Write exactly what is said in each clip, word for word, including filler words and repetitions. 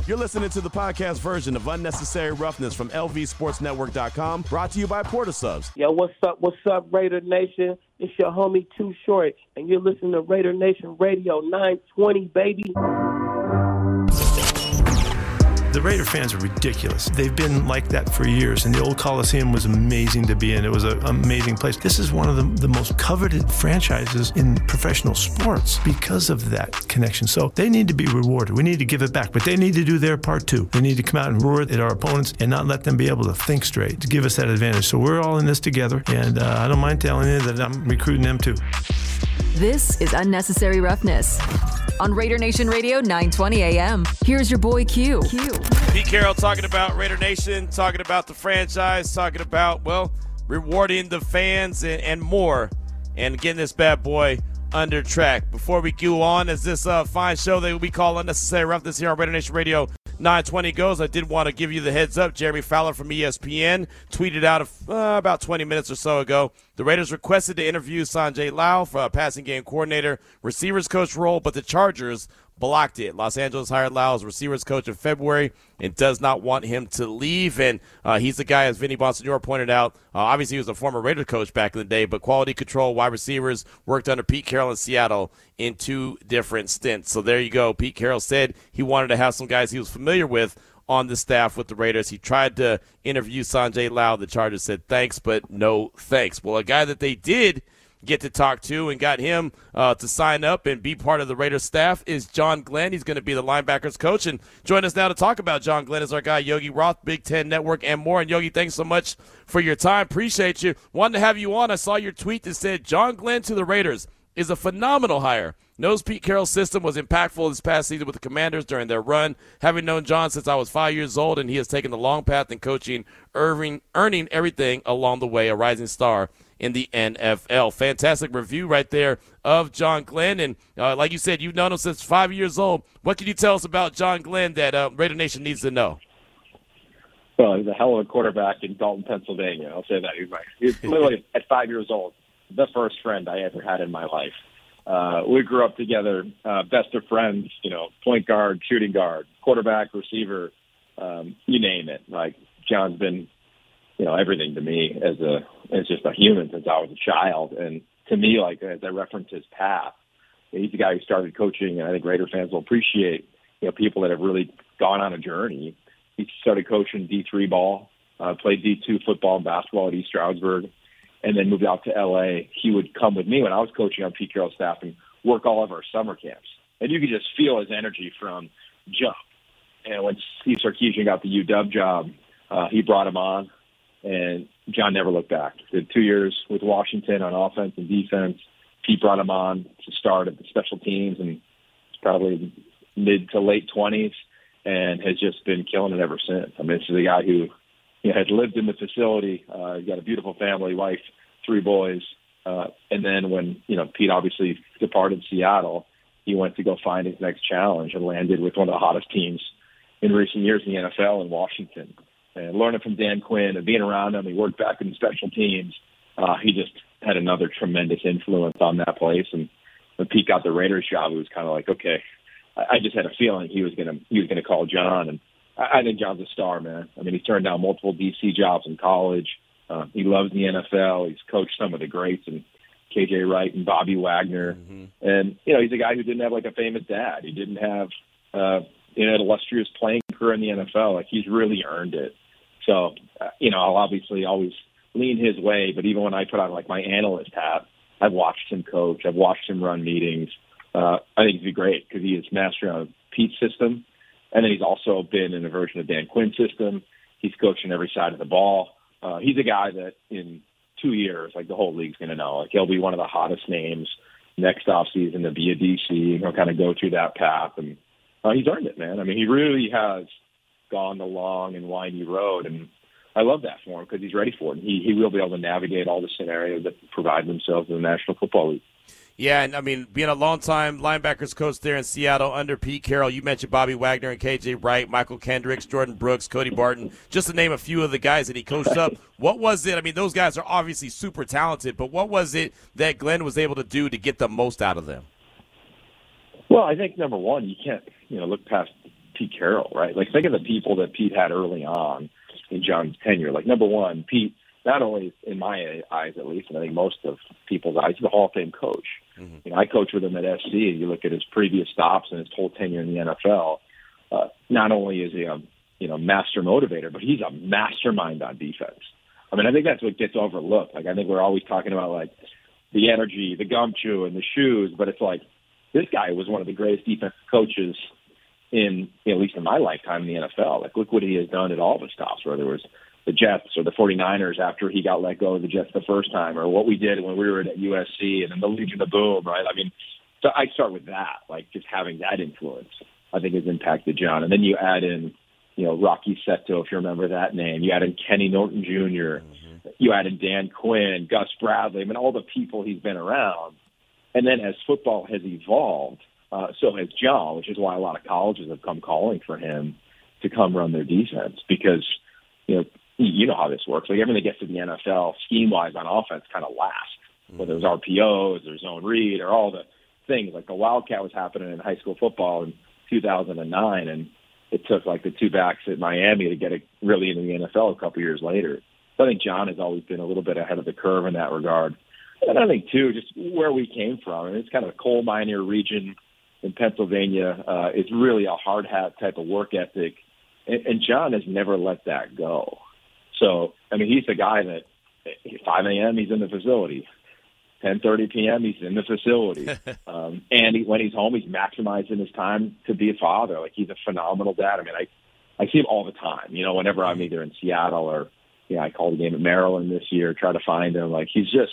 You're listening to the podcast version of Unnecessary Roughness from L V Sports Network dot com, brought to you by Porter Subs. Yo, what's up? What's up, Raider Nation? It's your homie Too Short, and you're listening to Raider Nation Radio nine twenty, baby. The Raider fans are ridiculous. They've been like that for years, and the old Coliseum was amazing to be in. It was an amazing place. This is one of the, the most coveted franchises in professional sports because of that connection. So they need to be rewarded. We need to give it back, but they need to do their part too. They need to come out and roar at our opponents and not let them be able to think straight to give us that advantage. So we're all in this together, and uh, I don't mind telling you that I'm recruiting them too. This is Unnecessary Roughness on Raider Nation Radio nine twenty A M. Here's your boy Q. Q. Pete Carroll talking about Raider Nation, talking about the franchise, talking about, well, rewarding the fans and, and more, and getting this bad boy under track. Before we go on, as this uh, fine show that we call Unnecessary Roughness here on Raider Nation Radio nine twenty goes, I did want to give you the heads up. Jeremy Fowler from E S P N tweeted out uh, about twenty minutes or so ago, the Raiders requested to interview Sanjay Lau for a passing game coordinator, receivers coach role, but the Chargers blocked it. Los Angeles hired Lau as receivers coach in February and does not want him to leave. And uh, he's the guy, as Vinny Bonsignore pointed out, uh, obviously he was a former Raider coach back in the day, but quality control, wide receivers, worked under Pete Carroll in Seattle in two different stints. So there you go. Pete Carroll said he wanted to have some guys he was familiar with on the staff with the Raiders. He tried to interview Sanjay Lau. The Chargers said thanks, but no thanks. Well, a guy that they did get to talk to and got him uh, to sign up and be part of the Raiders staff is John Glenn. He's going to be the linebackers coach. And join us now to talk about John Glenn is our guy, Yogi Roth, Big Ten Network, and more. And Yogi, thanks so much for your time. Appreciate you. Wanted to have you on. I saw your tweet that said John Glenn to the Raiders is a phenomenal hire. Knows Pete Carroll's system was impactful this past season with the Commanders during their run. Having known John since I was five years old, and he has taken the long path in coaching, earning, earning everything along the way, a rising star in the N F L. Fantastic review right there of John Glenn. And uh, like you said, you've known him since five years old. What can you tell us about John Glenn that uh, Raider Nation needs to know? Well, he's a hell of a quarterback in Dalton, Pennsylvania. I'll say that. He's, my, he's literally, at five years old, the first friend I ever had in my life. Uh, we grew up together, uh, best of friends, you know, point guard, shooting guard, quarterback, receiver, um, you name it. Like, John's been, you know, everything to me as a as just a human since I was a child. And to me, like, as I reference his path, he's the guy who started coaching, and I think Raider fans will appreciate, you know, people that have really gone on a journey. He started coaching D three ball, uh, played D two football and basketball at East Stroudsburg, and then moved out to L A. He would come with me when I was coaching on Pete Carroll's staff and work all of our summer camps. And you could just feel his energy from jump. And when Steve Sarkisian got the U W job, uh, he brought him on, and John never looked back. Did two years with Washington on offense and defense. Pete brought him on to start at the special teams, and it's probably mid to late twenties, and has just been killing it ever since. I mean, this is a guy who, you know, had lived in the facility. Uh, he's got a beautiful family, wife, three boys. Uh, and then when, you know, Pete obviously departed Seattle, he went to go find his next challenge and landed with one of the hottest teams in recent years in the N F L in Washington. And learning from Dan Quinn and being around him, he worked back in the special teams. Uh, he just had another tremendous influence on that place. And when Pete got the Raiders job, it was kind of like, okay, I, I just had a feeling he was going to he was going to call John. And I, I think John's a star, man. I mean, he turned down multiple D C jobs in college. Uh, he loves the N F L. He's coached some of the greats, and K J Wright and Bobby Wagner. Mm-hmm. And, you know, he's a guy who didn't have, like, a famous dad. He didn't have, uh, you know, an illustrious playing career in the N F L. Like, he's really earned it. So, uh, you know, I'll obviously always lean his way, but even when I put on, like, my analyst hat, I've watched him coach. I've watched him run meetings. Uh, I think he'd be great because he is master of Pete's system, and then he's also been in a version of Dan Quinn's system. He's coaching every side of the ball. Uh, he's a guy that in two years, like, the whole league's going to know. Like, he'll be one of the hottest names next offseason to be a D C. He'll kind of go through that path, and uh, he's earned it, man. I mean, he really has gone the long and windy road, and I love that for him because he's ready for it. He he will be able to navigate all the scenarios that provide themselves in the National Football League. Yeah, and I mean, being a longtime linebackers coach there in Seattle under Pete Carroll, you mentioned Bobby Wagner and K J Wright, Michael Kendricks, Jordan Brooks, Cody Barton, just to name a few of the guys that he coached up. What was it? I mean, those guys are obviously super talented, but what was it that Glenn was able to do to get the most out of them? Well, I think, number one, you can't, you know, look past Pete Carroll, right? Like, think of the people that Pete had early on in John's tenure. Like, number one, Pete, not only in my eyes at least, and I think most of people's eyes, he's a Hall of Fame coach. Mm-hmm. You know, I coached with him at S C, and you look at his previous stops and his whole tenure in the N F L. Uh, not only is he a you know master motivator, but he's a mastermind on defense. I mean, I think that's what gets overlooked. Like, I think we're always talking about like the energy, the gumshoe, and the shoes, but it's like this guy was one of the greatest defensive coaches in, at least in my lifetime in the N F L. Like, look what he has done at all the stops, whether it was the Jets or the 49ers after he got let go of the Jets the first time, or what we did when we were at U S C and then the Legion of Boom, right? I mean, so I start with that, like just having that influence, I think has impacted John. And then you add in, you know, Rocky Seto, if you remember that name. You add in Kenny Norton Junior Mm-hmm. You add in Dan Quinn, Gus Bradley. I mean, all the people he's been around. And then as football has evolved, uh, so has John, which is why a lot of colleges have come calling for him to come run their defense because, you know, you know how this works. Like, everything that gets to the N F L, scheme-wise on offense, kind of lasts, mm-hmm. whether it was R P Os or zone read or all the things. Like the Wildcat was happening in high school football in two thousand nine, and it took like the two backs at Miami to get it really into the N F L a couple years later. So I think John has always been a little bit ahead of the curve in that regard. And I think, too, just where we came from, and it's kind of a coal miner region in Pennsylvania. Uh, it's really a hard hat type of work ethic, and, and John has never let that go. So, I mean, he's the guy that five a.m. he's in the facility, ten thirty p.m. he's in the facility, um, and he, when he's home, he's maximizing his time to be a father. Like, he's a phenomenal dad. I mean, I, I see him all the time. You know, whenever I'm either in Seattle or, you know, I called a game at Maryland this year, try to find him. Like, he's just,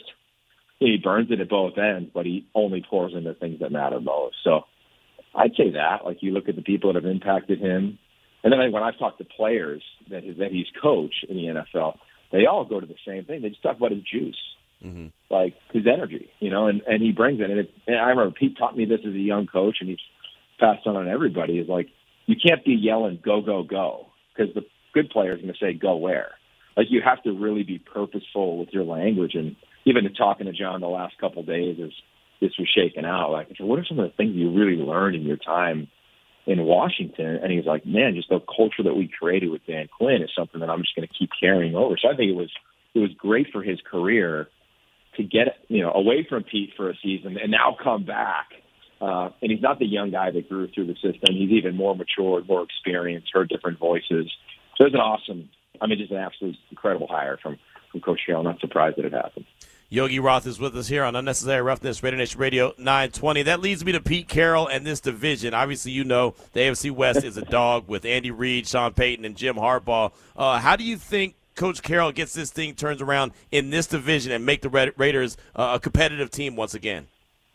he burns it at both ends, but he only pours into things that matter most. So I'd say that. Like, you look at the people that have impacted him. And then when I've talked to players that that he's coached in the N F L, they all go to the same thing. They just talk about his juice, mm-hmm. like his energy, you know, and, and he brings it. And, it. and I remember Pete taught me this as a young coach, and he's passed on on everybody, is like, you can't be yelling, go, go, go, because the good player is going to say, go where? Like, you have to really be purposeful with your language. And even talking to John the last couple of days as this was shaking out, like, I said, what are some of the things you really learned in your time in Washington? And he's like, man, just the culture that we created with Dan Quinn is something that I'm just going to keep carrying over. So I think it was it was great for his career to get, you know, away from Pete for a season and now come back. Uh, and he's not the young guy that grew through the system. He's even more matured, more experienced, heard different voices. So it was an awesome, I mean, just an absolute incredible hire from, from Coach Carroll. I'm not surprised that it happened. Yogi Roth is with us here on Unnecessary Roughness, Raider Nation Radio nine twenty. That leads me to Pete Carroll and this division. Obviously, you know the A F C West is a dog with Andy Reid, Sean Payton, and Jim Harbaugh. Uh, how do you think Coach Carroll gets this thing turned around in this division and make the Raiders uh, a competitive team once again?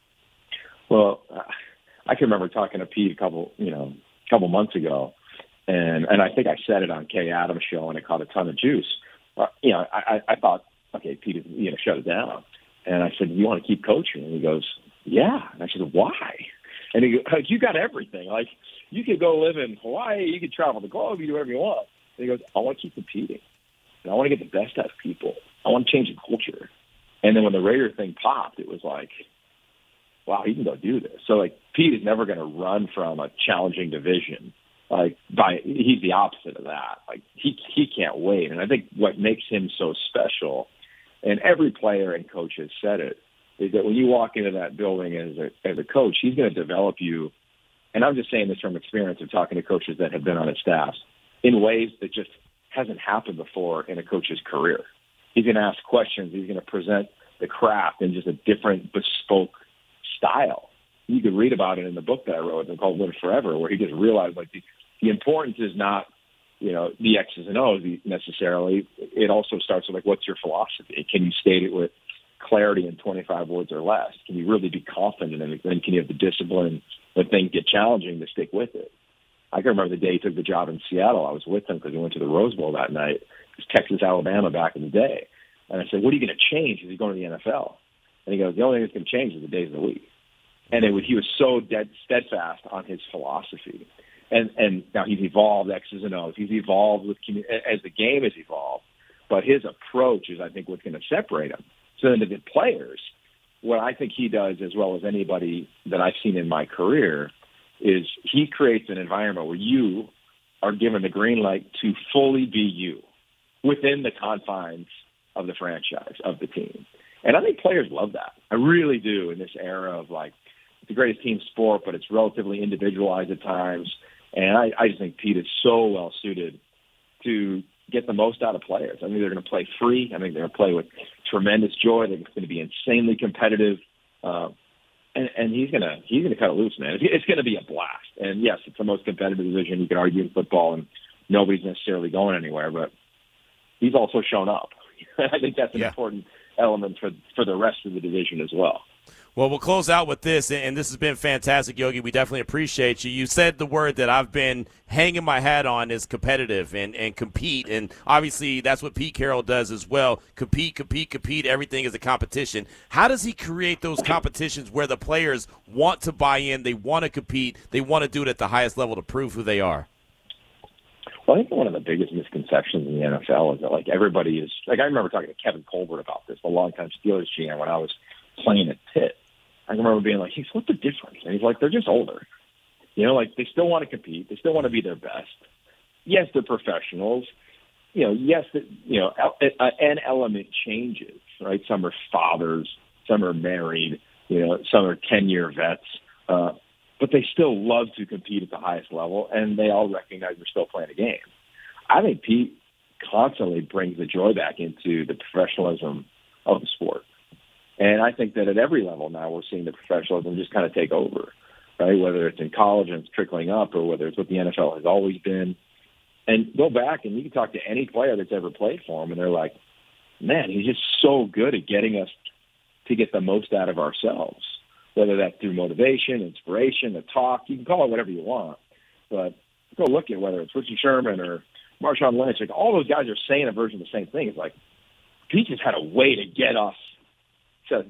Well, I can remember talking to Pete a couple, you know, a couple months ago, and and I think I said it on Kay Adams' show, and it caught a ton of juice. Uh, you know, I, I thought, okay, Pete is, you know, shut it down. And I said, you want to keep coaching? And he goes, yeah. And I said, why? And he goes, you got everything. Like, you could go live in Hawaii, you could travel the globe, you do whatever you want. And he goes, I want to keep competing. And I want to get the best out of people. I want to change the culture. And then when the Raider thing popped, it was like, wow, he can go do this. So, like, Pete is never going to run from a challenging division. Like, by he's the opposite of that. Like, he he can't wait. And I think what makes him so special, and every player and coach has said it, is that when you walk into that building as a as a coach, he's going to develop you. And I'm just saying this from experience of talking to coaches that have been on his staff in ways that just hasn't happened before in a coach's career. He's going to ask questions. He's going to present the craft in just a different, bespoke style. You could read about it in the book that I wrote called Live Forever, where he just realized, like, the, the importance is not, you know, the X's and O's necessarily. It also starts with, like, what's your philosophy? Can you state it with clarity in twenty-five words or less? Can you really be confident in it? And can you have the discipline when things get challenging to stick with it? I can remember the day he took the job in Seattle. I was with him because we went to the Rose Bowl that night. It was Texas, Alabama back in the day. And I said, what are you going to change as you go to the N F L? And he goes, the only thing that's going to change is the days of the week. And it was, he was so dead steadfast on his philosophy. And and now he's evolved X's and O's. He's evolved with as the game has evolved. But his approach is, I think, what's going to separate him. So then the players, what I think he does as well as anybody that I've seen in my career is he creates an environment where you are given the green light to fully be you within the confines of the franchise, of the team. And I think players love that. I really do, in this era of, like, the greatest team sport, but it's relatively individualized at times. And I, I just think Pete is so well suited to get the most out of players. I think they're going to play free. I think they're going to play with tremendous joy. They're going to be insanely competitive. Uh, and, and he's going to he's going to cut it loose, man. It's, it's going to be a blast. And, yes, it's the most competitive division you could argue in football, and nobody's necessarily going anywhere. But he's also shown up. I think that's an yeah. important element for for the rest of the division as well. Well, we'll close out with this, and this has been fantastic, Yogi. We definitely appreciate you. You said the word that I've been hanging my hat on is competitive and, and compete, and obviously that's what Pete Carroll does as well. Compete, compete, compete. Everything is a competition. How does he create those competitions where the players want to buy in, they want to compete, they want to do it at the highest level to prove who they are? Well, I think one of the biggest misconceptions in the N F L is that, like, everybody is – like, I remember talking to Kevin Colbert about this, a longtime Steelers G M, when I was playing at Pitt. I remember being like, hey, what's the difference? And he's like, they're just older. You know, like, they still want to compete. They still want to be their best. Yes, they're professionals. You know, yes, the, you know, an element changes, right? Some are fathers. Some are married. You know, some are ten-year vets. Uh, but they still love to compete at the highest level, and they all recognize they're still playing a game. I think Pete constantly brings the joy back into the professionalism of the sport. And I think that at every level now we're seeing the professionalism just kind of take over, right? Whether it's in college and it's trickling up, or whether it's what the N F L has always been. And go back and you can talk to any player that's ever played for him, and they're like, man, he's just so good at getting us to get the most out of ourselves, whether that's through motivation, inspiration, the talk. You can call it whatever you want. But go look at whether it's Richie Sherman or Marshawn Lynch. Like, all those guys are saying a version of the same thing. It's like Pete just had a way to get us to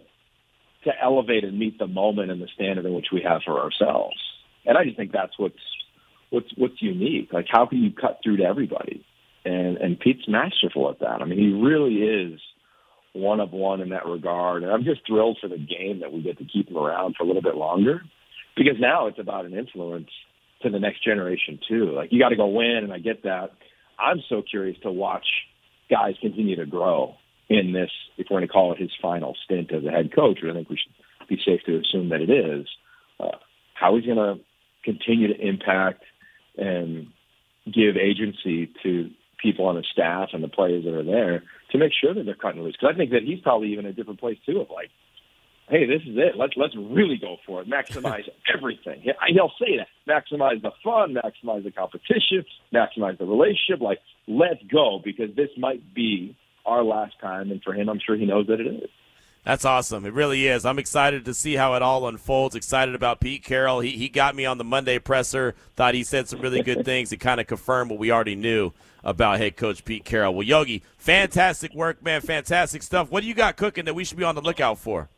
to elevate and meet the moment and the standard in which we have for ourselves. And I just think that's what's what's what's unique. Like, how can you cut through to everybody? And and Pete's masterful at that. I mean, he really is one of one in that regard. And I'm just thrilled for the game that we get to keep him around for a little bit longer, because now it's about an influence to the next generation too. Like, you got to go win, and I get that. I'm so curious to watch guys continue to grow in this, if we're going to call it his final stint as a head coach, which I think we should be safe to assume that it is, uh, how he's going to continue to impact and give agency to people on the staff and the players that are there to make sure that they're cutting loose. Because I think that he's probably even in a different place too, of like, hey, this is it. Let's let's really go for it. Maximize everything. He'll say that. Maximize the fun, maximize the competition, maximize the relationship. Like, let's go, because this might be our last time, and for him, I'm sure he knows that it is. That's awesome. It really is. I'm excited to see how it all unfolds. Excited about Pete Carroll. He he got me on the Monday presser. Thought he said some really good things to kind of confirm what we already knew about head coach Pete Carroll. Well, Yogi, fantastic work, man. Fantastic stuff. What do you got cooking that we should be on the lookout for?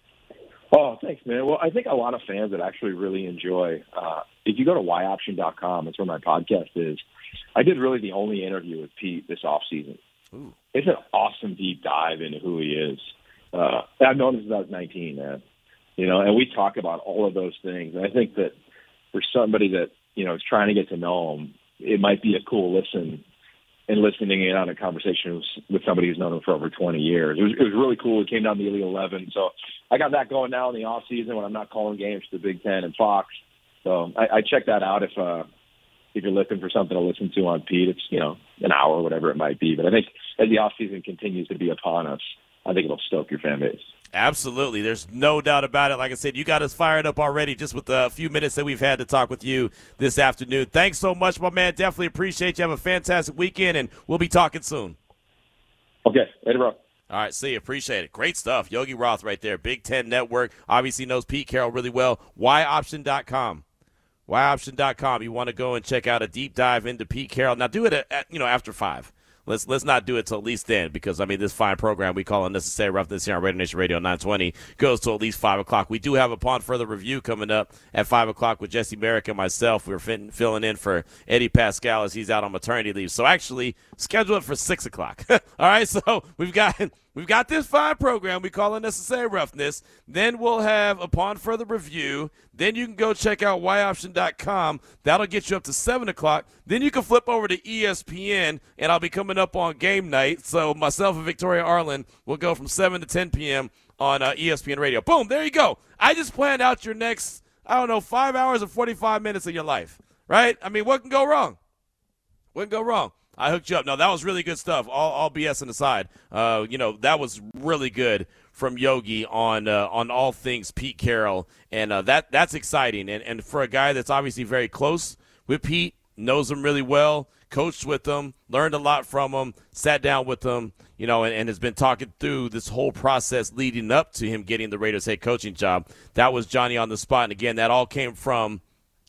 Oh, thanks, man. Well, I think a lot of fans that actually really enjoy, uh, if you go to y option dot com, that's where my podcast is. I did really the only interview with Pete this offseason. Ooh. It's an awesome deep dive into who he is. Uh, I've known him since I was nineteen, man. You know, and we talk about all of those things. And I think that for somebody that, you know, is trying to get to know him, it might be a cool listen and listening in on a conversation with somebody who's known him for over twenty years. It was, it was really cool. It came down to the Elite eleven. So I got that going now in the off season when I'm not calling games to the Big Ten and Fox. So I, I check that out if, uh, if you're looking for something to listen to on Pete. It's, you know, an hour or whatever it might be. But I think as the offseason continues to be upon us, I think it'll stoke your fan base. Absolutely. There's no doubt about it. Like I said, you got us fired up already just with the few minutes that we've had to talk with you this afternoon. Thanks so much, my man. Definitely appreciate you. Have a fantastic weekend, and we'll be talking soon. Okay. Later, bro. All right, see you. Appreciate it. Great stuff. Yogi Roth right there, Big Ten Network. Obviously knows Pete Carroll really well. y option dot com. y option dot com. You want to go and check out a deep dive into Pete Carroll. Now, do it at, at you know after five. Let's let's not do it till at least then, because, I mean, this fine program we call Unnecessary Roughness here on Raider Nation Radio nine twenty goes till at least five o'clock. We do have Upon Further Review coming up at five o'clock with Jesse Merrick and myself. We're fin- filling in for Eddie Pascal as he's out on maternity leave. So actually, schedule it for six o'clock. All right, so we've got we've got this fine program we call Unnecessary Roughness. Then we'll have Upon Further Review. Then you can go check out y option dot com. That'll get you up to seven o'clock. Then you can flip over to E S P N, and I'll be coming up on game night. So myself and Victoria Arlen will go from seven to ten p.m. on uh, E S P N Radio. Boom, there you go. I just planned out your next, I don't know, five hours and forty-five minutes of your life, right? I mean, what can go wrong? What can go wrong? I hooked you up. No, that was really good stuff. All, all BSing aside, uh, you know, that was really good from Yogi on uh, on all things Pete Carroll, and uh, that that's exciting. And and for a guy that's obviously very close with Pete, knows him really well, coached with him, learned a lot from him, sat down with him, you know, and, and has been talking through this whole process leading up to him getting the Raiders head coaching job. That was Johnny on the spot, and again, that all came from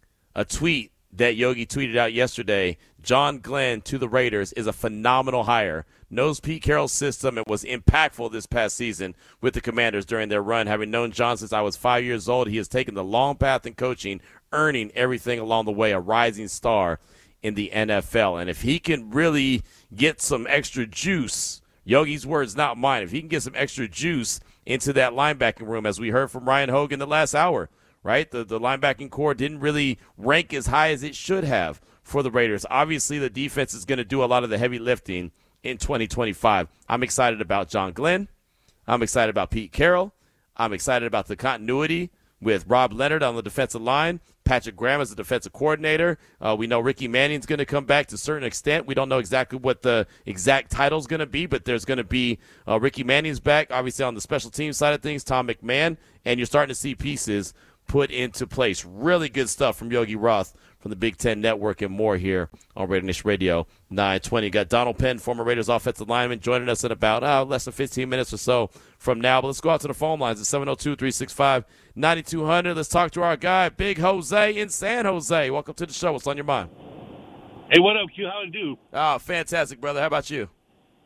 a tweet that Yogi tweeted out yesterday. John Glenn to the Raiders is a phenomenal hire. Knows Pete Carroll's system and was impactful this past season with the Commanders during their run. Having known John since I was five years old, he has taken the long path in coaching, earning everything along the way, a rising star in the N F L. And if he can really get some extra juice, Yogi's words, not mine, if he can get some extra juice into that linebacking room, as we heard from Ryan Hogan the last hour, right? The, the linebacking core didn't really rank as high as it should have for the Raiders. Obviously, the defense is going to do a lot of the heavy lifting in twenty twenty-five. I'm excited about John Glenn. I'm excited about Pete Carroll. I'm excited about the continuity with Rob Leonard on the defensive line, Patrick Graham as the defensive coordinator. Uh, we know Ricky Manning's going to come back to a certain extent. We don't know exactly what the exact title is going to be, but there's going to be uh, Ricky Manning's back, obviously on the special team side of things, Tom McMahon, and you're starting to see pieces put into place. Really good stuff from Yogi Roth from the Big Ten Network and more here on Raider Nation Radio nine twenty. Got Donald Penn, former Raiders offensive lineman, joining us in about uh, less than fifteen minutes or so from now. But let's go out to the phone lines at seven oh two, three six five, nine two hundred. Let's talk to our guy, Big Jose in San Jose. Welcome to the show. What's on your mind? Hey, what up, Q? How you do? Oh, fantastic, brother. How about you?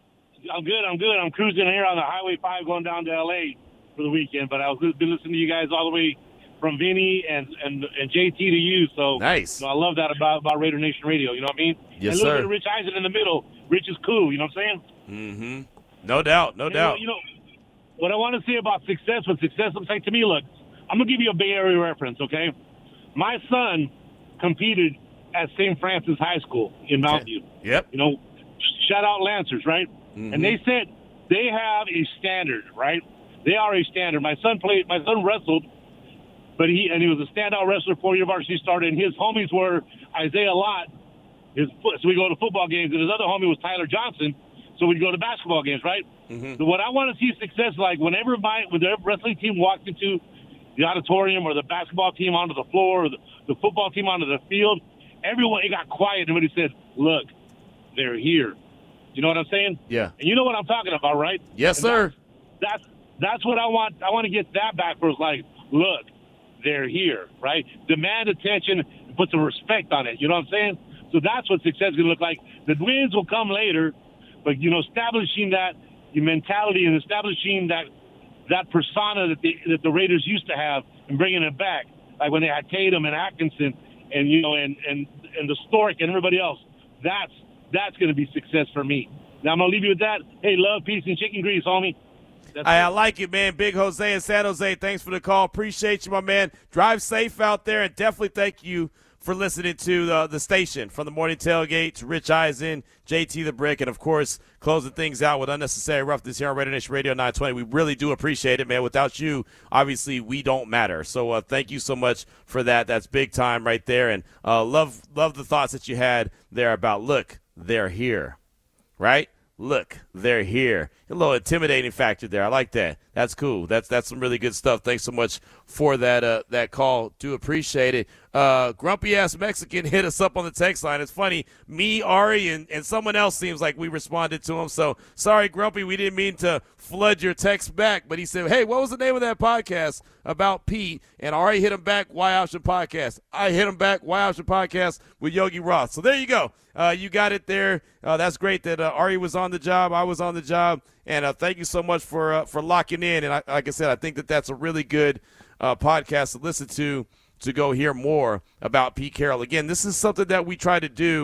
I'm good. I'm good. I'm cruising here on the Highway five going down to L A for the weekend, but I've been listening to you guys all the way from Vinny and, and, and J T to you. So nice. You know, I love that about, about Raider Nation Radio. You know what I mean? Yes, and a little sir. bit of Rich Eisen in the middle. Rich is cool. You know what I'm saying? Mm-hmm. No doubt. No you doubt. Know, you know, what I want to say about success, what success looks like to me, look, I'm going to give you a Bay Area reference, okay? My son competed at Saint Francis High School in Mountain View. Yep. You know, shout out Lancers, right? Mm-hmm. And they said they have a standard, right? They are a standard. My son played, my son wrestled, but he, and he was a standout wrestler, four-year varsity starter, and his homies were Isaiah Lott. His, so we go to football games, and his other homie was Tyler Johnson, so we'd go to basketball games, right? Mm-hmm. So what I want to see success like, whenever my when the wrestling team walked into the auditorium or the basketball team onto the floor or the, the football team onto the field, everyone, it got quiet, and everybody said, look, they're here. You know what I'm saying? Yeah. And you know what I'm talking about, right? Yes, And sir. That's, that's that's what I want. I want to get that back for us, like, look, they're here, right? Demand attention and put some respect on it. You know what I'm saying? So that's what success is going to look like. The wins will come later, but, you know, establishing that mentality and establishing that that persona that the, that the Raiders used to have and bringing it back, like when they had Tatum and Atkinson and, you know, and, and, and the Stork and everybody else, that's that's going to be success for me. Now, I'm going to leave you with that. Hey, love, peace, and chicken grease, homie. I, I like it, man. Big Jose in San Jose, thanks for the call. Appreciate you, my man. Drive safe out there, and definitely thank you for listening to the, the station. From the Morning Tailgate to Rich Eisen, J T the Brick, and, of course, closing things out with Unnecessary Roughness here on Raider Nation Radio nine twenty. We really do appreciate it, man. Without you, obviously, we don't matter. So uh, thank you so much for that. That's big time right there. And uh, love, love the thoughts that you had there about, look, they're here, right? Look, they're here. A little intimidating factor there. I like that. That's cool. That's that's some really good stuff. Thanks so much for that uh, that call. Do appreciate it. Uh, Grumpy-ass Mexican hit us up on the text line. It's funny. Me, Ari, and, and someone else seems like we responded to him. So, sorry, Grumpy, we didn't mean to flood your text back. But he said, hey, what was the name of that podcast about Pete? And Ari hit him back, Y Option Podcast. I hit him back, Y Option Podcast with Yogi Roth. So there you go. Uh, you got it there. Uh, that's great that uh, Ari was on the job. I was on the job. And uh, thank you so much for uh, for locking in. And I, like I said, I think that that's a really good uh, podcast to listen to to go hear more about Pete Carroll. Again, this is something that we try to do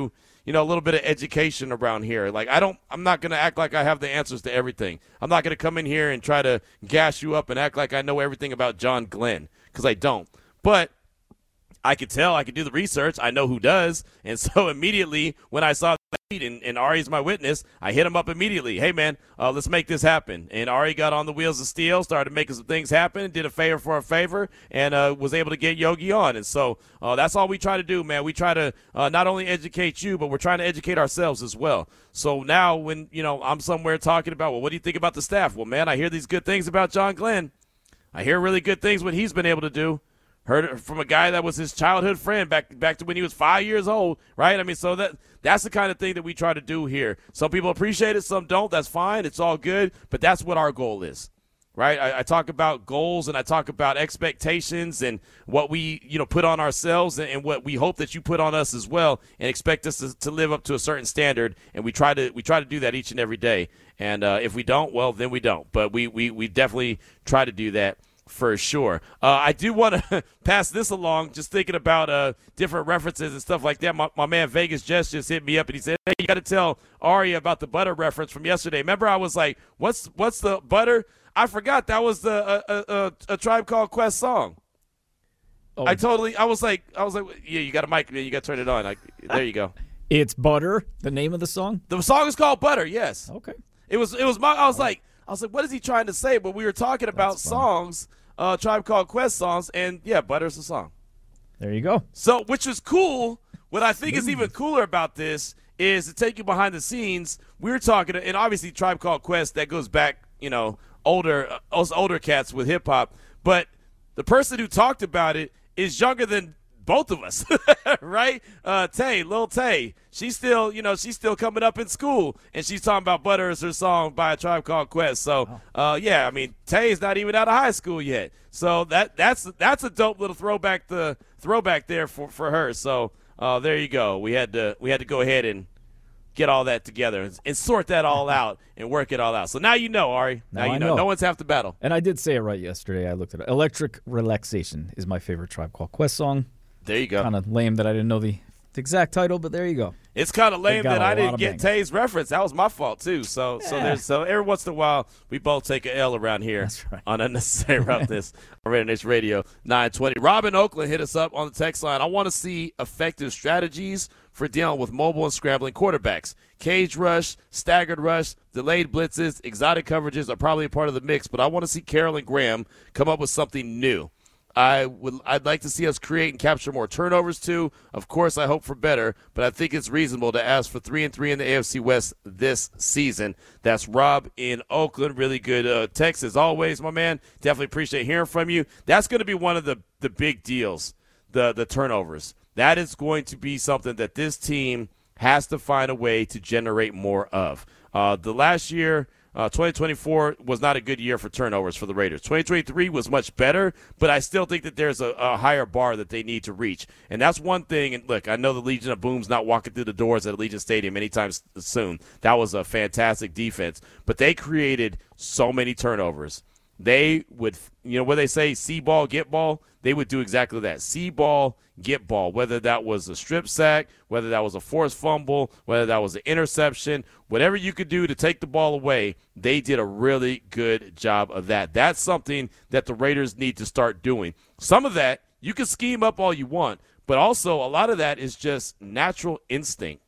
you know, a little bit of education around here. Like, I don't, I'm not going to act like I have the answers to everything. I'm not going to come in here and try to gas you up and act like I know everything about John Glenn, because I don't. But I could tell, I could do the research. I know who does. And so immediately when I saw the tweet, and, and Ari's my witness, I hit him up immediately. Hey, man, uh, let's make this happen. And Ari got on the wheels of steel, started making some things happen, did a favor for a favor, and uh, was able to get Yogi on. And so uh, that's all we try to do, man. We try to uh, not only educate you, but we're trying to educate ourselves as well. So now when, you know, I'm somewhere talking about, well, what do you think about the staff? Well, man, I hear these good things about John Glenn. I hear really good things what he's been able to do. Heard it from a guy that was his childhood friend back back to when he was five years old, right? I mean, so that that's the kind of thing that we try to do here. Some people appreciate it, some don't. That's fine. It's all good. But that's what our goal is, right? I, I talk about goals and I talk about expectations and what we, you know, put on ourselves and, and what we hope that you put on us as well, and expect us to, to live up to a certain standard. And we try to we try to do that each and every day. And uh, if we don't, well, then we don't. But we we we definitely try to do that. For sure. Uh, I do want to pass this along, just thinking about uh, different references and stuff like that. My, my man Vegas Jess just hit me up, and he said, hey, you got to tell Ari about the butter reference from yesterday. Remember I was like, what's what's the butter? I forgot that was the uh, uh, uh, a Tribe Called Quest song. Oh. I totally, I was like, I was like, yeah, you got a mic, man. You got to turn it on. Like, there you go. It's Butter, the name of the song? The song is called Butter, yes. Okay. It was, it was my, I was like, I was like, what is he trying to say? But we were talking about That's songs, uh, Tribe Called Quest songs, and yeah, Butter's the song. There you go. So, which is cool. What I think is even cooler about this is to take you behind the scenes. We were talking, and obviously Tribe Called Quest, that goes back, you know, older, uh, us older cats with hip hop. But the person who talked about it is younger than both of us, right? Uh, Tay, Lil Tay, she's still, you know, she's still coming up in school, and she's talking about Butter as her song by a Tribe Called Quest. So, uh, yeah, I mean, Tay's not even out of high school yet. So that that's that's a dope little throwback the throwback there for, for her. So uh, there you go. We had to we had to go ahead and get all that together and, and sort that all out and work it all out. So now you know, Ari. Now, now you know. know. No one's half the battle. And I did say it right yesterday. I looked at it. Electric Relaxation is my favorite Tribe Called Quest song. There you go. Kind of lame that I didn't know the, the exact title, but there you go. It's kind of lame that I didn't get Tay's reference. That was my fault too. So, yeah. so there's so every once in a while we both take an L around here. That's right. On Unnecessary Roughness on Raider Nation Radio nine twenty. Robin Oakland hit us up on the text line. I want to see effective strategies for dealing with mobile and scrambling quarterbacks. Cage rush, staggered rush, delayed blitzes, exotic coverages are probably a part of the mix, but I want to see Carroll and Graham come up with something new. I would, I'd like to see us create and capture more turnovers too. Of course, I hope for better, but I think it's reasonable to ask for three and three in the A F C West this season. That's Rob in Oakland. Really good uh, text as always, my man. Definitely appreciate hearing from you. That's going to be one of the, the big deals, the the turnovers. That is going to be something that this team has to find a way to generate more of. Uh, the last year. Uh, twenty twenty-four was not a good year for turnovers for the Raiders. twenty twenty-three was much better, but I still think that there's a, a higher bar that they need to reach. And that's one thing. And look, I know the Legion of Boom's not walking through the doors at Allegiant Stadium anytime soon. That was a fantastic defense. But they created so many turnovers. They would, you know, what they say, see ball, get ball, they would do exactly that. See ball, get ball, whether that was a strip sack, whether that was a forced fumble, whether that was an interception, whatever you could do to take the ball away, they did a really good job of that. That's something that the Raiders need to start doing. Some of that, you can scheme up all you want, but also a lot of that is just natural instinct.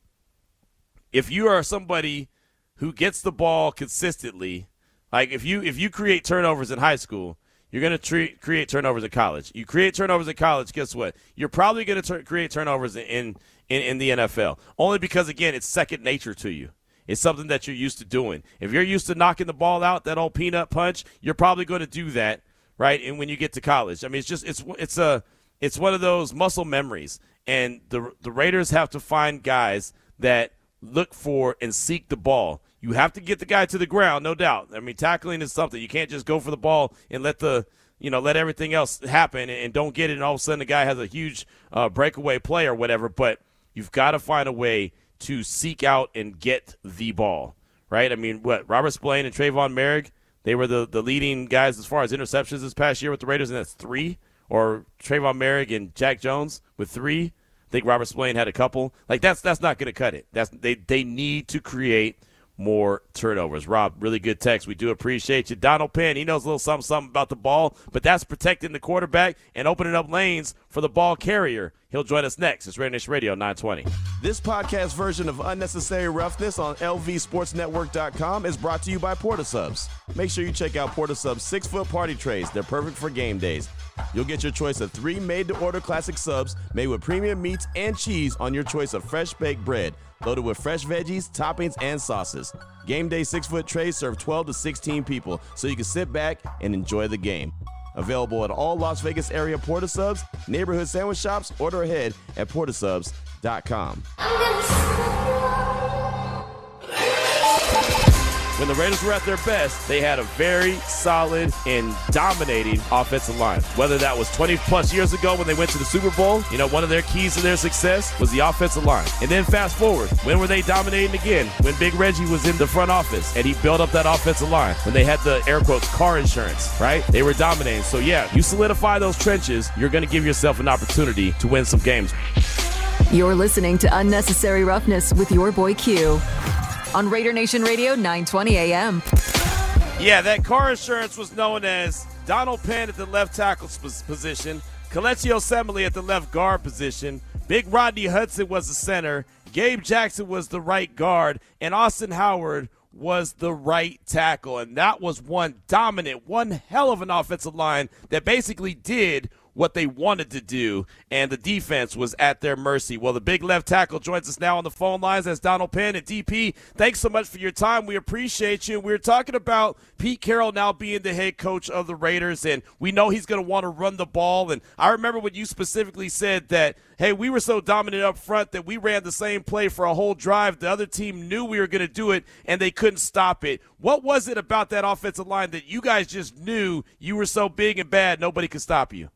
If you are somebody who gets the ball consistently, like if you if you create turnovers in high school, you're going to tre- create turnovers in college. You create turnovers in college, guess what? You're probably going to tur- create turnovers in, in, in the N F L, only because, again, it's second nature to you. It's something that you're used to doing. If you're used to knocking the ball out, that old peanut punch, you're probably going to do that, right? And when you get to college, I mean, it's just it's it's a it's one of those muscle memories, and the the Raiders have to find guys that look for and seek the ball. You have to get the guy to the ground, no doubt. I mean, tackling is something. You can't just go for the ball and let the, you know, let everything else happen and don't get it, and all of a sudden the guy has a huge uh, breakaway play or whatever. But you've got to find a way to seek out and get the ball, right? I mean, what, Robert Spillane and Trayvon Merrick, they were the, the leading guys as far as interceptions this past year with the Raiders, and that's three. Or Trayvon Merrick and Jack Jones with three. I think Robert Spillane had a couple. Like, that's that's not going to cut it. That's they, they need to create more turnovers. Rob, really good text. We do appreciate you. Donald Penn, he knows a little something, something about the ball, but that's protecting the quarterback and opening up lanes for the ball carrier. He'll join us next. It's Raider Nation Radio nine twenty. This podcast version of Unnecessary Roughness on L V Sports Network dot com is brought to you by Portasubs. Make sure you check out Portasubs six-foot party trays. They're perfect for game days. You'll get your choice of three made-to-order classic subs made with premium meats and cheese on your choice of fresh-baked bread, loaded with fresh veggies, toppings, and sauces. Game day six-foot trays serve twelve to sixteen people, so you can sit back and enjoy the game. Available at all Las Vegas area Portasubs, neighborhood sandwich shops. Order ahead at portasubs dot com. When the Raiders were at their best, they had a very solid and dominating offensive line. Whether that was twenty-plus years ago when they went to the Super Bowl, you know, one of their keys to their success was the offensive line. And then fast forward, when were they dominating again? When Big Reggie was in the front office and he built up that offensive line. When they had the, air quotes, car insurance, right? They were dominating. So, yeah, you solidify those trenches, you're going to give yourself an opportunity to win some games. You're listening to Unnecessary Roughness with your boy Q on Raider Nation Radio nine twenty A M. Yeah, that car insurance was known as Donald Penn at the left tackle position, Kelechi Osemele at the left guard position, Big Rodney Hudson was the center, Gabe Jackson was the right guard, and Austin Howard was the right tackle. And that was one dominant, one hell of an offensive line that basically did what they wanted to do, and the defense was at their mercy. Well, the big left tackle joins us now on the phone lines. That's Donald Penn. And D P, thanks so much for your time. We appreciate you. We were talking about Pete Carroll now being the head coach of the Raiders, and we know he's going to want to run the ball. And I remember when you specifically said that, hey, we were so dominant up front that we ran the same play for a whole drive. The other team knew we were going to do it, and they couldn't stop it. What was it about that offensive line that you guys just knew you were so big and bad nobody could stop you?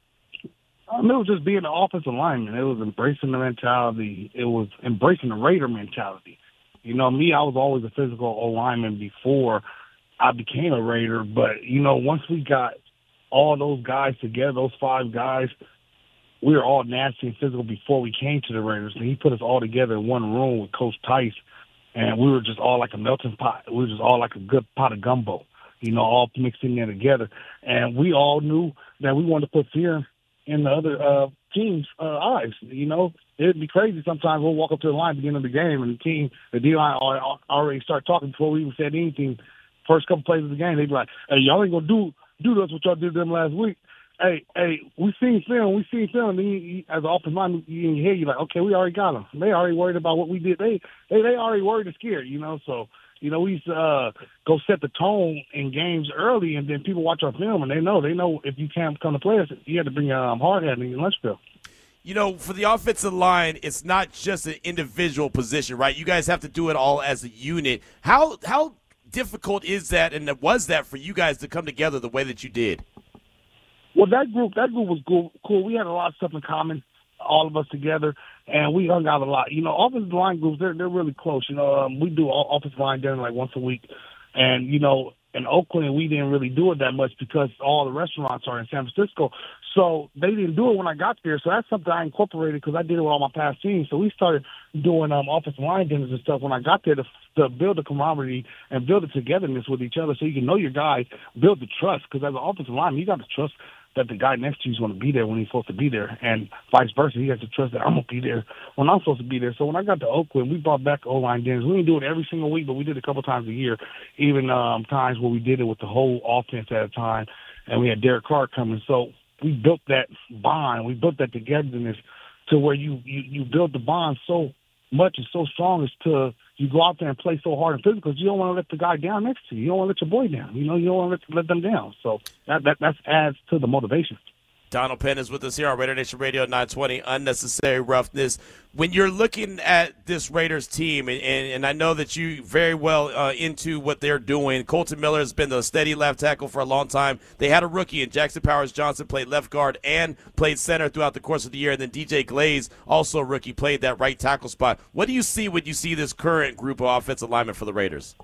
Um, it was just being an offensive lineman. It was embracing the mentality. It was embracing the Raider mentality. You know, me, I was always a physical O-lineman before I became a Raider. But, you know, once we got all those guys together, those five guys, we were all nasty and physical before we came to the Raiders. And he put us all together in one room with Coach Tice, and we were just all like a melting pot. We were just all like a good pot of gumbo, you know, all mixed in there together. And we all knew that we wanted to put fear in the other uh, team's uh, eyes. You know, it'd be crazy sometimes. We'll walk up to the line at the beginning of the game, and the team, the D-line already start talking before we even said anything. First couple plays of the game, they'd be like, hey, y'all ain't going to do do this what y'all did to them last week. Hey, hey, we seen film, we seen film. And then you, you, as an offensive lineman, you in your head, you're like, okay, we already got them. They already worried about what we did. They they, they already worried and scared, you know, so – you know, we used to uh, go set the tone in games early, and then people watch our film, and they know. They know if you can't come to play us, you have to bring a um, hard hat in your lunch bill. You know, for the offensive line, it's not just an individual position, right? You guys have to do it all as a unit. How how difficult is that, and was that for you guys to come together the way that you did? Well, that group that group was cool. cool. We had a lot of stuff in common, all of us together, and we hung out a lot. You know, offensive line groups, they're they're really close. You know, um, we do all offensive line dinner like once a week, and you know, in Oakland we didn't really do it that much because all the restaurants are in San Francisco. So they didn't do it when I got there. So that's something I incorporated because I did it with all my past teams. So we started doing um, offensive line dinners and stuff when I got there to, to build the camaraderie and build the togetherness with each other so you can know your guys, build the trust. Because as an offensive lineman, you got to trust that the guy next to you is going to be there when he's supposed to be there, and vice versa. He has to trust that I'm going to be there when I'm supposed to be there. So when I got to Oakland, we brought back O-line dinners. We didn't do it every single week, but we did it a couple times a year, even um, times where we did it with the whole offense at a time, and we had Derek Clark coming. So we built that bond. We built that togetherness to where you, you, you build the bond so much and so strong as to you go out there and play so hard and physical because you don't want to let the guy down next to you. You don't want to let your boy down. You know, you don't want to let, let them down. So that, that that adds to the motivation. Donald Penn is with us here on Raider Nation Radio nine twenty, Unnecessary Roughness. When you're looking at this Raiders team, and, and, and I know that you very well uh, into what they're doing, Colton Miller has been the steady left tackle for a long time. They had a rookie, and Jackson Powers Johnson played left guard and played center throughout the course of the year. And then D J Glaze, also a rookie, played that right tackle spot. What do you see when you see this current group of offensive linemen for the Raiders?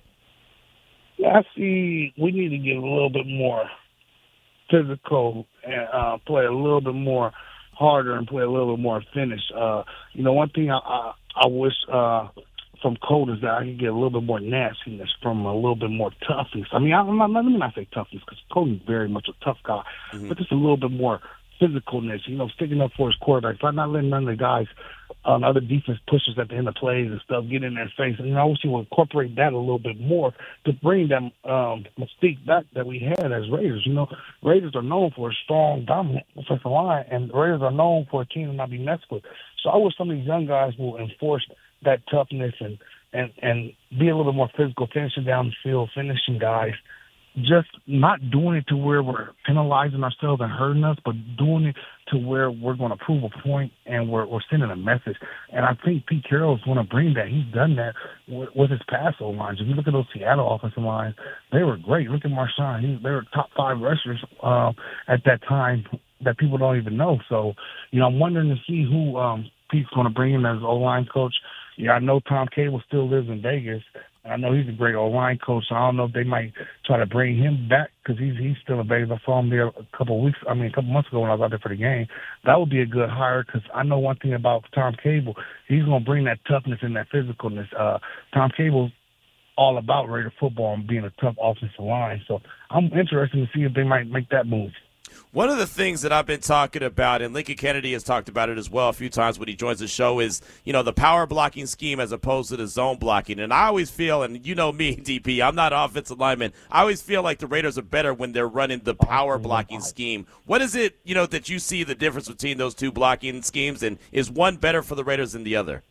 Yeah, I see we need to get a little bit more physical and uh, play a little bit more harder and play a little bit more finish. Uh, you know, one thing I I, I wish uh, from Colt is that I could get a little bit more nastiness from a little bit more toughness. I mean, I, I'm not, let me not say toughness because Colt is very much a tough guy, mm-hmm. but just a little bit more physicalness, you know, sticking up for his quarterback, not, not letting none of the guys on um, other defense pushes at the end of plays and stuff get in their face. And you know, I wish he would incorporate that a little bit more to bring that um, mystique back that we had as Raiders. You know, Raiders are known for a strong, dominant offensive line, and the Raiders are known for a team to not be messed with. So I wish some of these young guys will enforce that toughness and, and, and be a little bit more physical, finishing down the field, finishing guys. Just not doing it to where we're penalizing ourselves and hurting us, but doing it to where we're going to prove a point and we're, we're sending a message. And I think Pete Carroll is going to bring that. He's done that with, with his pass lines. If you look at those Seattle offensive lines, they were great. Look at Marshawn. He, they were top five rushers um, at that time that people don't even know. So, you know, I'm wondering to see who um, Pete's going to bring in as O-line coach. Yeah, I know Tom Cable still lives in Vegas. I know he's a great O-line coach, so I don't know if they might try to bring him back because he's he's still in Vegas. I saw him there a couple of weeks, I mean, a couple months ago when I was out there for the game. That would be a good hire because I know one thing about Tom Cable. He's going to bring that toughness and that physicalness. Uh, Tom Cable's all about Raider football and being a tough offensive line. So I'm interested to see if they might make that move. One of the things that I've been talking about, and Lincoln Kennedy has talked about it as well a few times when he joins the show, is, you know, the power blocking scheme as opposed to the zone blocking. And I always feel, and you know me, D P, I'm not an offensive lineman, I always feel like the Raiders are better when they're running the power blocking scheme. What is it, you know, that you see the difference between those two blocking schemes, and is one better for the Raiders than the other?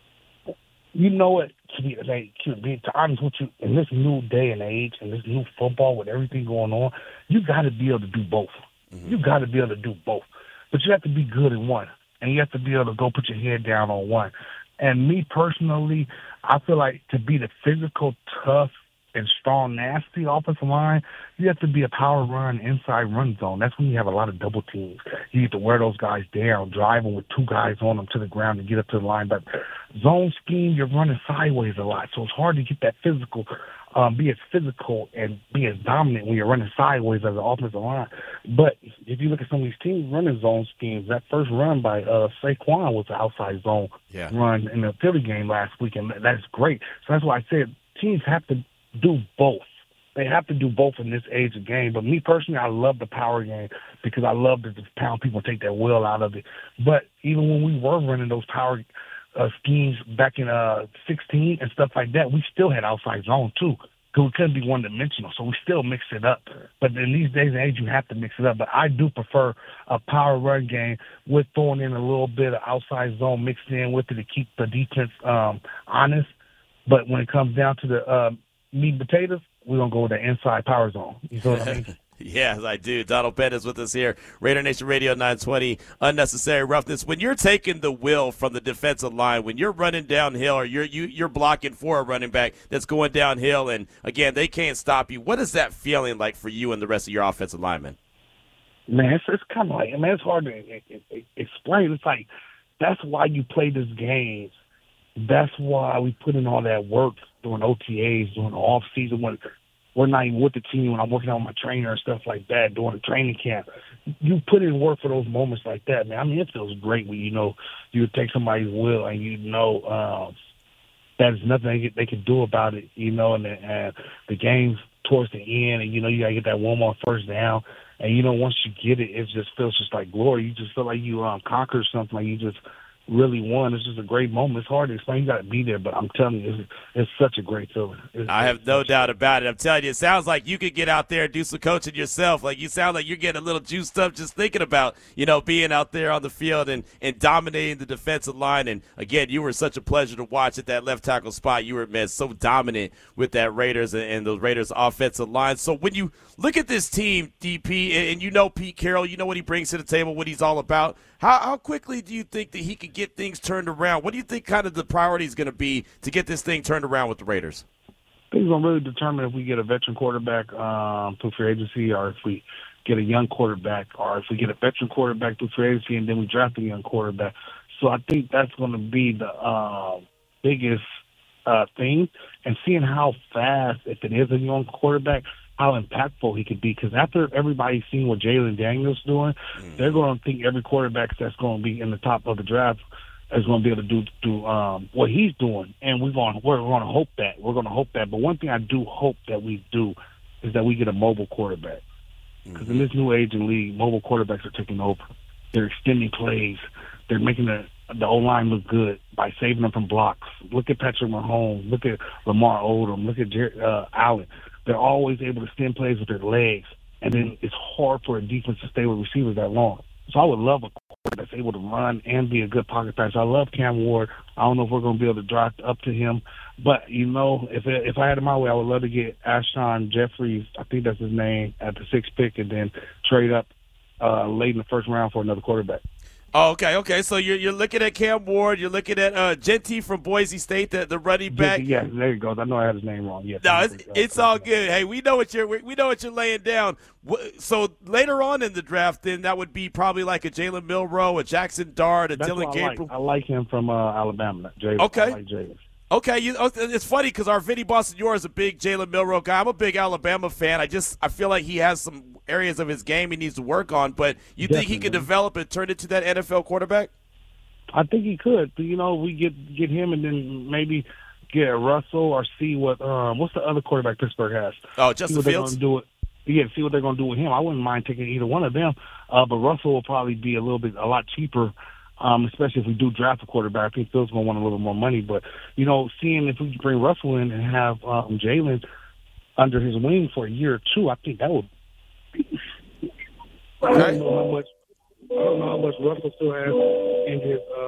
You know what, to be, like, to be to honest with you, in this new day and age, in this new football with everything going on, you got to be able to do both. Mm-hmm. You got to be able to do both. But you have to be good in one, and you have to be able to go put your head down on one. And me personally, I feel like to be the physical, tough, and strong, nasty offensive line, you have to be a power run, inside run zone. That's when you have a lot of double teams. You have to wear those guys down, drive them with two guys on them to the ground to get up to the line. But zone scheme, you're running sideways a lot, so it's hard to get that physical, um, be as physical and be as dominant when you're running sideways as an offensive line. But if you look at some of these teams running zone schemes, that first run by uh, Saquon was an outside zone yeah. run in the Philly game last week, and that's great. So that's why I said teams have to do both. They have to do both in this age of game. But me personally, I love the power game because I love to just pound people and take that will out of it. But even when we were running those power uh, schemes back in uh, sixteen and stuff like that, we still had outside zone too because we couldn't be one-dimensional. So we still mixed it up. But in these days and age, you have to mix it up. But I do prefer a power run game with throwing in a little bit of outside zone mixed in with it to keep the defense um, honest. But when it comes down to the uh, meat and potatoes, we're going to go with the inside power zone. You know what I mean? Yes, I do. Donald Penn is with us here. Raider Nation Radio nine twenty, Unnecessary Roughness. When you're taking the will from the defensive line, when you're running downhill or you're you, you're blocking for a running back that's going downhill, and, again, they can't stop you, what is that feeling like for you and the rest of your offensive linemen? Man, it's, it's kind of like, man, it's hard to it, it, it, explain. It's like that's why you play this game. That's why we put in all that work during O T As, during the off season when we're not even with the team, when I'm working on my trainer and stuff like that, during the training camp. You put in work for those moments like that, man. I mean, it feels great when you know you take somebody's will and you know um, there's nothing they, can, they can do about it, you know, and the, uh, the game's towards the end, and you know you got to get that one more first down. And, you know, once you get it, it just feels just like glory. You just feel like you um, conquered something, like you just really won. It's just a great moment. It's hard to explain. You got to be there, but I'm telling you, it's, it's such a great feeling. It's, I have no doubt about it. I'm telling you, it sounds like you could get out there and do some coaching yourself. Like, you sound like you're getting a little juiced up just thinking about, you know, being out there on the field and, and dominating the defensive line. And, again, you were such a pleasure to watch at that left tackle spot. You were, man, so dominant with that Raiders and, and those Raiders offensive line. So when you look at this team, D P, and, and you know Pete Carroll, you know what he brings to the table, what he's all about, how, how quickly do you think that he could get things turned around? What do you think kind of the priority is going to be to get this thing turned around with the Raiders? I think it's going to really determine if we get a veteran quarterback um, through free agency, or if we get a young quarterback, or if we get a veteran quarterback through free agency and then we draft a young quarterback. So I think that's going to be the uh, biggest uh, thing. And seeing how fast, if it is a young quarterback, how impactful he could be. Because after everybody's seen what Jalen Daniels doing, mm. they're going to think every quarterback that's going to be in the top of the draft is going to be able to do do um, what he's doing. And we're going we're going to hope that we're going to hope that. But one thing I do hope that we do is that we get a mobile quarterback. Because mm-hmm. in this new age in league, mobile quarterbacks are taking over. They're extending plays. They're making the the O-line look good by saving them from blocks. Look at Patrick Mahomes. Look at Lamar Odom. Look at Jer- uh, Allen. They're always able to extend plays with their legs, and then it's hard for a defense to stay with receivers that long. So I would love a quarterback that's able to run and be a good pocket passer. I love Cam Ward. I don't know if we're going to be able to drive up to him, but, you know, if it, if I had it my way, I would love to get Alshon Jeffries, I think that's his name, at the sixth pick, and then trade up uh, late in the first round for another quarterback. Oh, okay, okay. So you're you're looking at Cam Ward. You're looking at uh, Genty from Boise State, the, the running back. Yeah, there you go. I know I had his name wrong. Yes. No, it's, it's all good. Hey, we know what you're we know what you're laying down. So later on in the draft, then that would be probably like a Jalen Milroe, a Jackson Dart, a That's Dylan I Gabriel. Like. I like him from uh, Alabama. Jalen. Okay. I like Jalen. Okay, you, it's funny because our Vinny Bonsignore is a big Jalen Milroe guy. I'm a big Alabama fan. I just I feel like he has some areas of his game he needs to work on. But you Definitely. think he could develop and turn into that N F L quarterback? I think he could. You know, we get get him and then maybe get Russell or see what um what's the other quarterback Pittsburgh has. Oh, Justin see Fields. Do it. Yeah, see what they're going to do with him. I wouldn't mind taking either one of them. Uh, but Russell will probably be a little bit a lot cheaper. Um, especially if we do draft a quarterback. I think Phil's going to want a little bit more money. But, you know, seeing if we can bring Russell in and have um, Jalen under his wing for a year or two, I think that would be – I don't know how much I don't know how much Russell still has in his uh,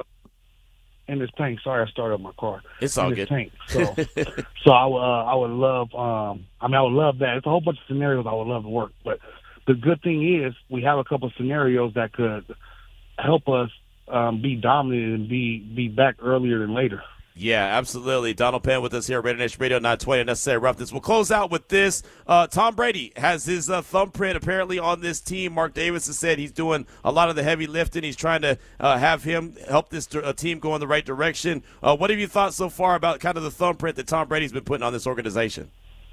in his tank. Sorry, I started up my car. It's all in his good. Tank. So, so I, uh, I would love um, – I mean, I would love that. It's a whole bunch of scenarios I would love to work. But the good thing is we have a couple of scenarios that could help us Um, be dominant and be be back earlier than later. Yeah, absolutely. Donald Penn with us here at Raider Nation Radio nine twenty Unnecessary Roughness. We'll close out with this. Uh, Tom Brady has his uh, thumbprint apparently on this team. Mark Davis has said he's doing a lot of the heavy lifting. He's trying to uh, have him help this uh, team go in the right direction. Uh, what have you thought so far about kind of the thumbprint that Tom Brady's been putting on this organization?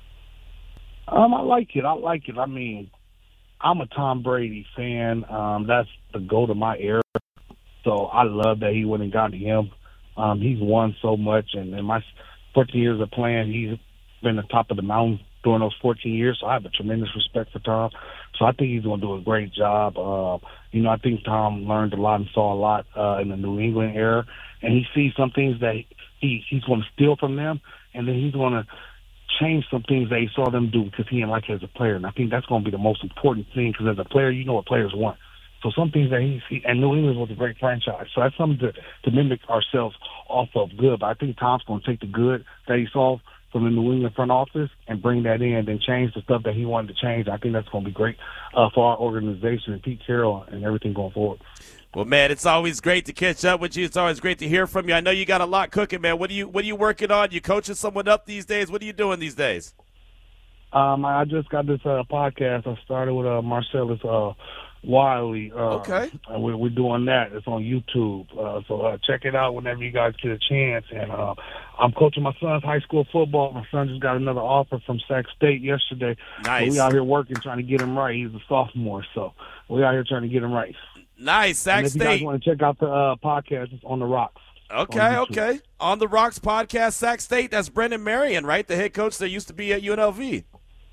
Um, I like it. I like it. I mean, I'm a Tom Brady fan. Um, that's the goat of my era. So I love that he went and got him. Um, he's won so much, and in my fourteen years of playing, he's been the top of the mountain during those fourteen years. So I have a tremendous respect for Tom. So I think he's going to do a great job. Uh, you know, I think Tom learned a lot and saw a lot uh, in the New England era, and he sees some things that he he's going to steal from them, and then he's going to change some things that he saw them do because he didn't like it as a player. And I think that's going to be the most important thing because as a player, you know what players want. So some things that he's he, and New England was a great franchise. So that's something to, to mimic ourselves off of good. But I think Tom's going to take the good that he saw from the New England front office and bring that in and change the stuff that he wanted to change. I think that's going to be great uh, for our organization and Pete Carroll and everything going forward. Well, man, it's always great to catch up with you. It's always great to hear from you. I know you got a lot cooking, man. What are you What are you working on? You coaching someone up these days? What are you doing these days? Um, I just got this uh, podcast. I started with uh, Marcellus uh, Wiley. Uh, okay. And we're, we're doing that. It's on YouTube. Uh, so uh, check it out whenever you guys get a chance. And uh, I'm coaching my son's high school football. My son just got another offer from Sac State yesterday. Nice. So we out here working, trying to get him right. He's a sophomore, so we out here trying to get him right. Nice, Sac and if State. If you guys want to check out the uh, podcast, it's On the Rocks. Okay, on okay. On the Rocks podcast, Sac State. That's Brendan Marion, right? The head coach that used to be at U N L V.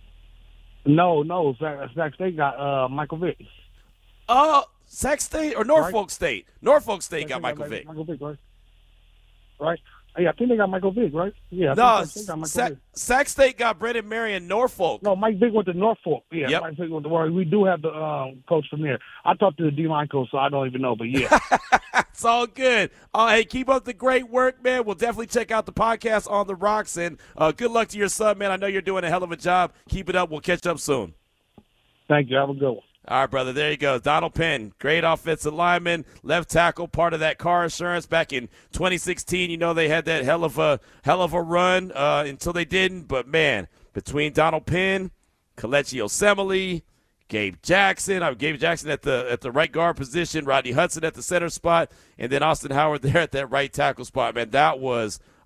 No, no. Sac, Sac State got uh, Michael Vick. Oh, uh, Sac State or Norfolk right? State? Norfolk State Sac got State Michael got Vick. Michael Vick, right? Right. Yeah, I think they got Michael Vick, right? Yeah. I no, think Sac State got Michael Sac, Vick. Sac State got Brendan Marion, Norfolk. No, Mike Vick went to Norfolk. Yeah, yep. Mike Vick went to, well, we do have the um, coach from there. I talked to the D-line coach, so I don't even know, but yeah. It's all good. Uh, hey, keep up the great work, man. We'll definitely check out the podcast On the Rocks, and uh, good luck to your son, man. I know you're doing a hell of a job. Keep it up. We'll catch up soon. Thank you. Have a good one. All right, brother, there you go. Donald Penn, great offensive lineman, left tackle, part of that car insurance back in twenty sixteen. You know, they had that hell of a hell of a run uh, until they didn't. But, man, between Donald Penn, Kelechi Osemele, Gabe Jackson, I Gabe Jackson at the at the right guard position, Rodney Hudson at the center spot, and then Austin Howard there at that right tackle spot, man, that was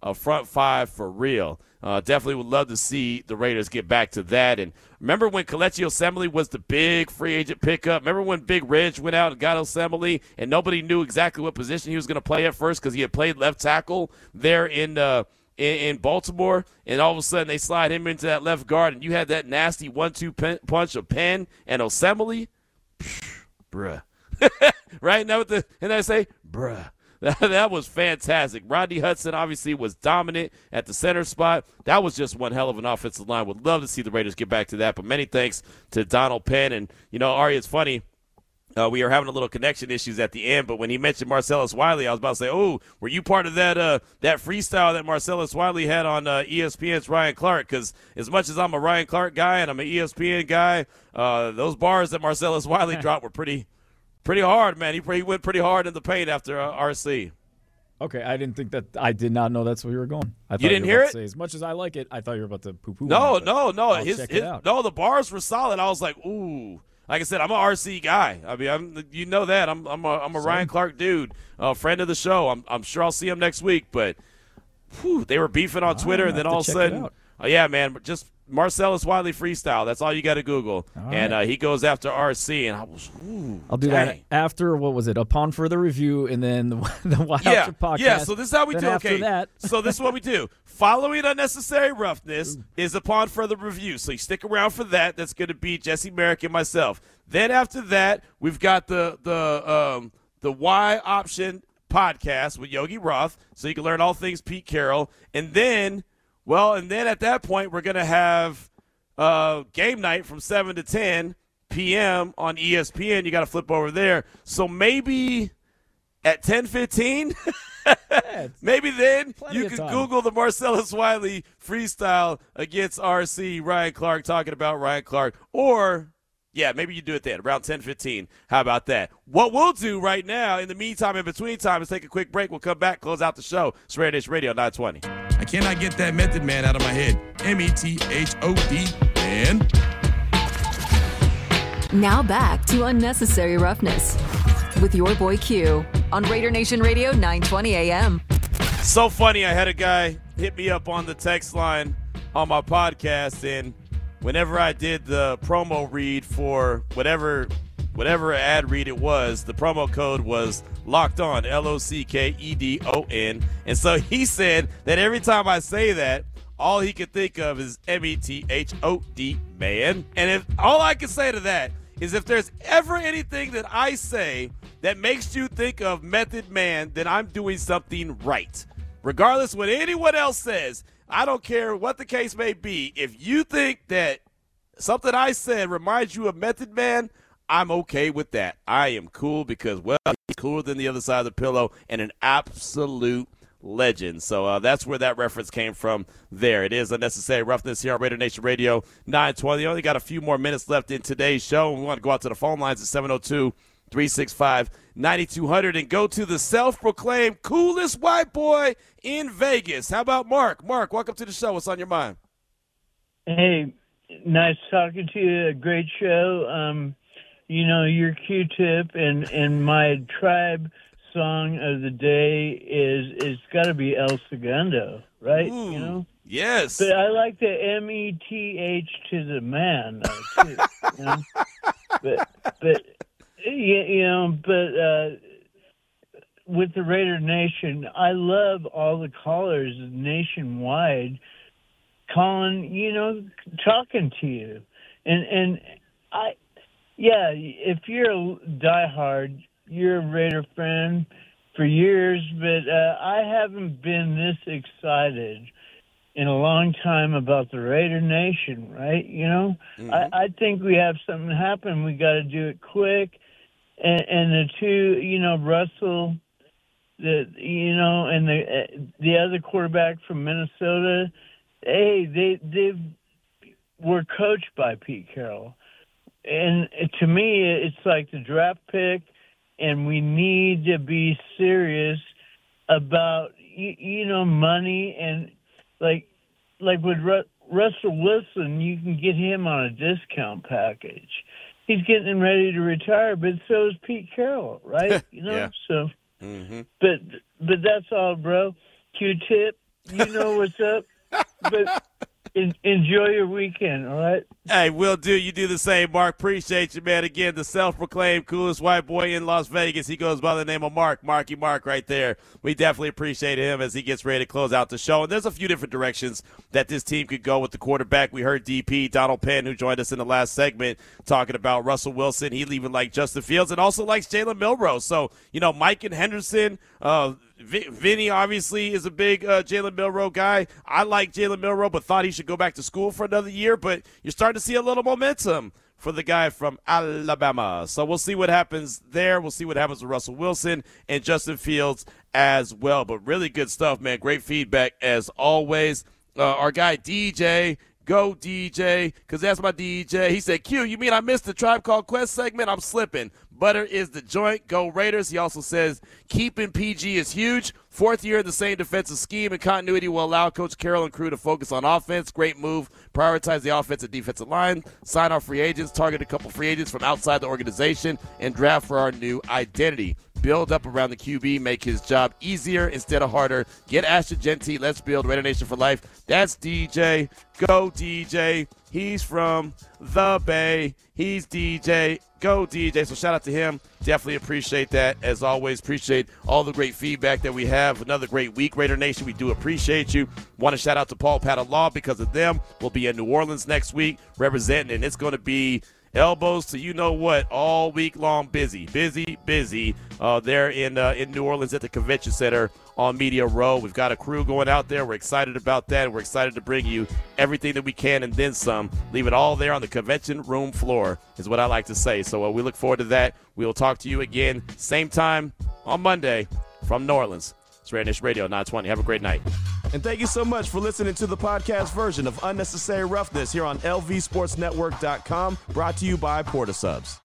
a front five for real. Uh, definitely would love to see the Raiders get back to that. And remember when Kelechi Osemele was the big free agent pickup? Remember when Big Reg went out and got Osemele and nobody knew exactly what position he was going to play at first because he had played left tackle there in, uh, in in Baltimore, and all of a sudden they slide him into that left guard, and you had that nasty one two punch of Penn and Osemele? Psh, bruh. Right? Now with the, and I say, bruh. That, that was fantastic. Rodney Hudson obviously was dominant at the center spot. That was just one hell of an offensive line. Would love to see the Raiders get back to that. But many thanks to Donald Penn. And, you know, Ari, it's funny. Uh, we are having a little connection issues at the end, but when he mentioned Marcellus Wiley, I was about to say, oh, were you part of that uh, that freestyle that Marcellus Wiley had on uh, E S P N's Ryan Clark? Because as much as I'm a Ryan Clark guy and I'm an E S P N guy, uh, those bars that Marcellus Wiley dropped were pretty – Pretty hard, man. He, he went pretty hard in the paint after uh, R C. Okay, I didn't think that. I did not know that's where you were going. I thought you didn't you were hear about it? To say, as much as I like it, I thought you were about to poo-poo. No, it, no, no. I'll His, check his, it out. no, the bars were solid. I was like, ooh. Like I said, I'm an R C guy. I mean, I'm, you know that. I'm, I'm a, I'm a Ryan Clark dude, a friend of the show. I'm, I'm sure I'll see him next week. But whew, they were beefing on Twitter, and then all of a sudden, oh yeah, man, just Marcellus Wiley freestyle. That's all you got to Google. All and right. uh, he goes after R C, and I was, ooh, I'll do dang. that after, what was it, upon further review, and then the, the Wild yeah, Trip podcast. Yeah, so this is how we then do it. After Okay, that. So this is what we do. Following Unnecessary Roughness is upon further review. So you stick around for that. That's going to be Jesse Merrick and myself. Then after that, we've got the the um, the Y Option podcast with Yogi Roth, so you can learn all things Pete Carroll. And then, well, and then at that point, we're going to have uh, game night from seven to ten p.m. on E S P N. You got to flip over there. So maybe at ten fifteen, yeah, maybe then you of can time. Google the Marcellus Wiley freestyle against R C, Ryan Clark, talking about Ryan Clark. Or, yeah, maybe you do it then, around ten fifteen. How about that? What we'll do right now, in the meantime, in between time, is take a quick break. We'll come back, close out the show. It's Raider Nation Radio nine twenty. I cannot get that Method Man out of my head. M E T H O D, man. Now back to Unnecessary Roughness with your boy Q on Raider Nation Radio nine twenty A M. So funny, I had a guy hit me up on the text line on my podcast, and whenever I did the promo read for whatever whatever ad read it was, the promo code was Locked On, L O C K E D O N. And so he said that every time I say that, all he could think of is M E T H O D, man. And if all I can say to that is if there's ever anything that I say that makes you think of Method Man, then I'm doing something right. Regardless of what anyone else says, I don't care what the case may be. If you think that something I said reminds you of Method Man, I'm okay with that. I am cool because, well, he's cooler than the other side of the pillow and an absolute legend. So uh, that's where that reference came from there. It is Unnecessary Roughness here on Raider Nation Radio nine twenty. Only got a few more minutes left in today's show. We want to go out to the phone lines at seven oh two, three six five, nine two hundred and go to the self-proclaimed coolest white boy in Vegas. How about Mark? Mark, welcome to the show. What's on your mind? Hey, nice talking to you. A great show. Um, you know, you're Q-Tip, and, and my tribe song of the day is it's got to be El Segundo, right? Ooh, you know. Yes. But I like the M E T H to the man, though, too. You know? But but you, you know, but uh, with the Raider Nation, I love all the callers nationwide calling, you know, talking to you, and and I, yeah, if you're a diehard, you're a Raider fan for years, but uh, I haven't been this excited in a long time about the Raider Nation, right? You know, mm-hmm. I, I think we have something happen. We got to do it quick. And, and the two, you know, Russell, the you know, and the uh, the other quarterback from Minnesota, hey, they they were coached by Pete Carroll. And to me, it's like the draft pick, and we need to be serious about, you, you know, money. And like like with Ru- Russell Wilson, you can get him on a discount package. He's getting ready to retire, but so is Pete Carroll, right? You know, yeah. so. Mm-hmm. But but that's all, bro. Q-Tip, you know what's up. But en- enjoy your weekend, all right? Hey, will do. You do the same, Mark. Appreciate you, man. Again, the self-proclaimed coolest white boy in Las Vegas. He goes by the name of Mark. Marky Mark right there. We definitely appreciate him as he gets ready to close out the show. And there's a few different directions that this team could go with the quarterback. We heard D P, Donald Penn, who joined us in the last segment, talking about Russell Wilson. He even likes Justin Fields and also likes Jalen Milroe. So, you know, Mike and Henderson, uh, v- Vinny obviously is a big uh, Jalen Milroe guy. I like Jalen Milroe, but thought he should go back to school for another year. But you're starting to see a little momentum for the guy from Alabama. So we'll see what happens there. We'll see what happens with Russell Wilson and Justin Fields as well. But really good stuff, man. Great feedback as always. Uh, our guy D J, go D J, because that's my D J. He said, Q, you mean I missed the Tribe Called Quest segment? I'm slipping. Butter is the joint. Go Raiders. He also says keeping P G is huge. Fourth year in the same defensive scheme and continuity will allow Coach Carroll and crew to focus on offense. Great move. Prioritize the offensive defensive line. Sign our free agents. Target a couple free agents from outside the organization. And draft for our new identity. Build up around the Q B. Make his job easier instead of harder. Get Ashton Genty. Let's build Raider Nation for life. That's D J. Go D J. He's from the Bay. He's D J. Go D J. So shout out to him. Definitely appreciate that. As always, appreciate all the great feedback that we have. Another great week, Raider Nation. We do appreciate you. Want to shout out to Paul Patton Law because of them. We'll be in New Orleans next week representing, and it's going to be elbows to you know what all week long. Busy, busy, busy uh, there in uh, in New Orleans at the Convention Center on Media Row. We've got a crew going out there. We're excited about that. We're excited to bring you everything that we can and then some. Leave it all there on the convention room floor is what I like to say. So uh, we look forward to that. We will talk to you again same time on Monday from New Orleans. It's Raider Nation Radio nine twenty. Have a great night. And thank you so much for listening to the podcast version of Unnecessary Roughness here on L V Sports Network dot com, brought to you by Porta Subs.